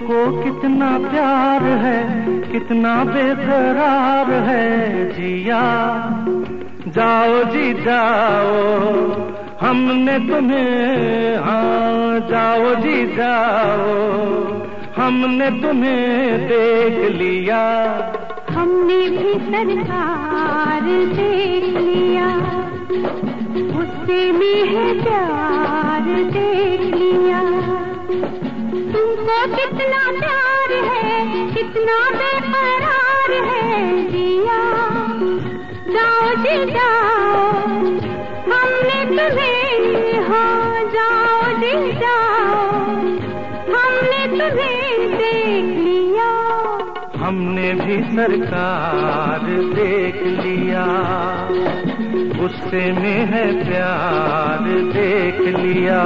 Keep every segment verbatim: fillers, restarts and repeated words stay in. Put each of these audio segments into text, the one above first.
तुमको कितना प्यार है, कितना बेकरार है जिया। जाओ जी जाओ हमने तुम्हें, हाँ जाओ जी जाओ हमने तुम्हें देख लिया। हमने भी सरकार देख लिया, गुस्से में है प्यार देख लिया। तुमको कितना प्यार है, कितना बेकरार है जिया। जाओ जी जाओ हमने तुम्हें, हाँ जाओ जी जाओ हमने तुम्हें देख लिया। हमने भी सरकार देख लिया, गुस्से में है प्यार देख लिया।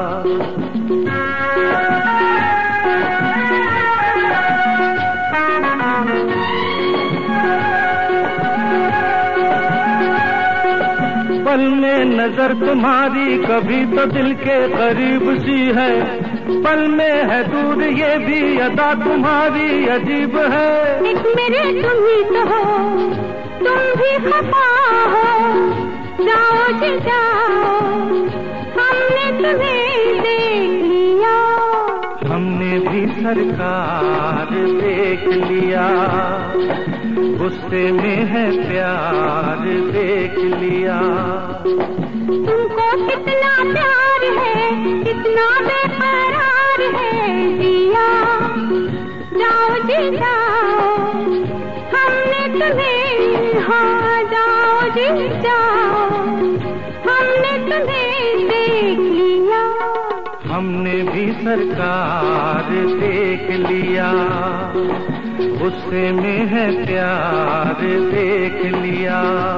पल में नजर तुम्हारी कभी तो दिल के करीब सी है, पल में है दूर ये भी अदा तुम्हारी अजीब है। एक मेरे तुम ही तो हो, तुम भी खफा हो। जाओ जी जाओ हमने तुम्हें देख लिया। हमने भी सरकार देख लिया, गुस्से में है प्यार देख लिया। तुमको कितना प्यार है, कितना बेकरार है जिया। जाओ जी जाओ हमने तुम्हें, हाँ जाओ जी जाओ हमने तुम्हें देख लिया। हमने भी सरकार देख लिया, गुस्से में है प्यार देख लिया।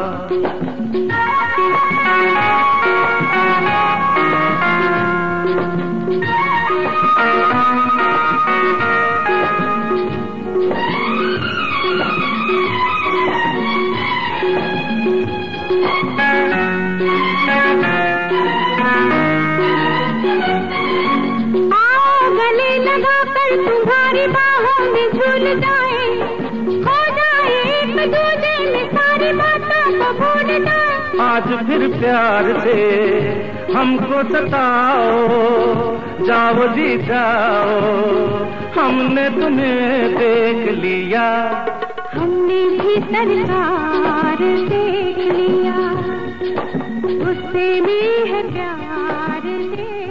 तुम्हारी बाहों में झूल जाए, हो जाए एक दूजे में सारी बातों को भूल जाए। आज फिर प्यार से हमको सताओ, जाओ जी जाओ हमने तुम्हें देख लिया। हमने भी सरकार देख लिया, गुस्से में है प्यार देख